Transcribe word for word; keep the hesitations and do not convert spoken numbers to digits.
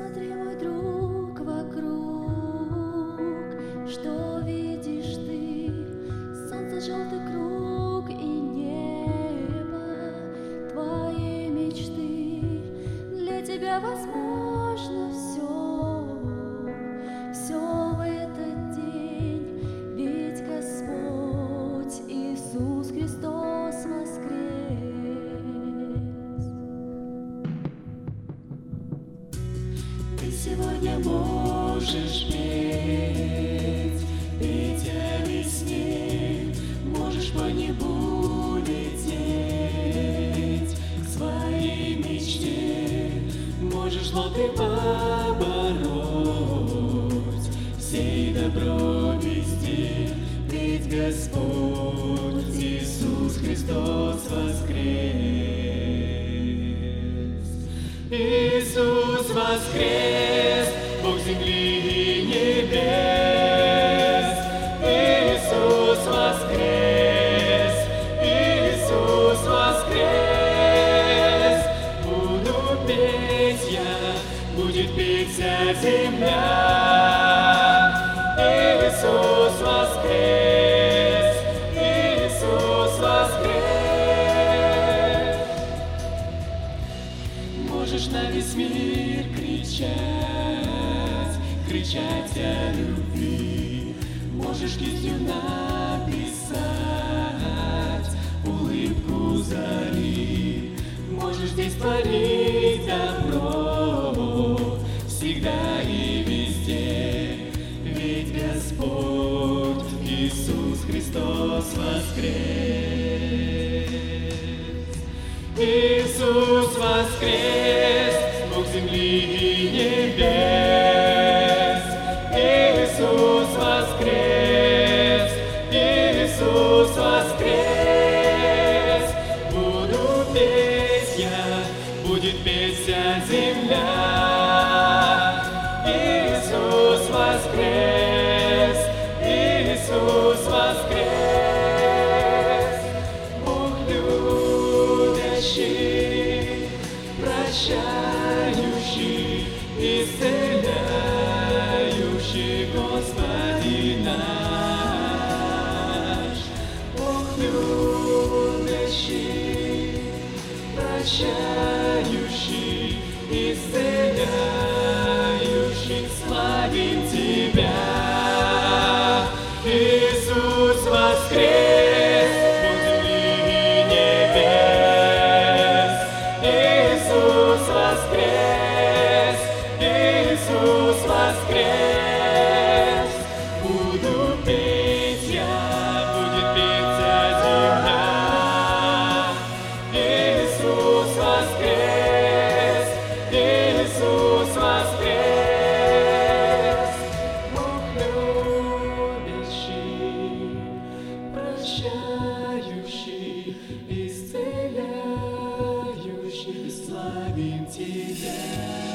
Посмотри, мой друг, вокруг, что видишь ты? Солнце, желтый круг и небо твоей мечты. Для тебя возможно все, все в этот день, ведь Господь Иисус Христос воскрес. Ты сегодня можешь петь, петь о весне, можешь по небу лететь к своей мечте, можешь злоты побороть, сей добро везде, ведь Господь Иисус Христос воскрес. Иисус воскрес, Бог земли и небес. Иисус воскрес, Иисус воскрес. Буду петь я, будет петь вся земля. Иисус воскрес, Иисус воскрес. Можешь на весь мир кричать, кричать о любви, можешь кистью написать улыбку зари, можешь здесь творить добро всегда и везде, ведь Господь Иисус Христос воскрес. Иисус воскрес, Бог земли и небес. Иисус воскрес, Иисус воскрес. Буду петь я, будет петь вся земля. Иисус воскрес, Иисус воскрес. Бог любящий, прощающий, исцеляющий, Господи наш. Бог любящий, прощающий, исцеляющий, славим Тебя. Иисус воскрес, Бог земли и небес. Иисус воскрес, Иисус воскрес. Буду петь я, будет петь вся земля. Иисус воскрес, Иисус воскрес. Бог любящий, прощающий, исцеляющий, славим Тебя.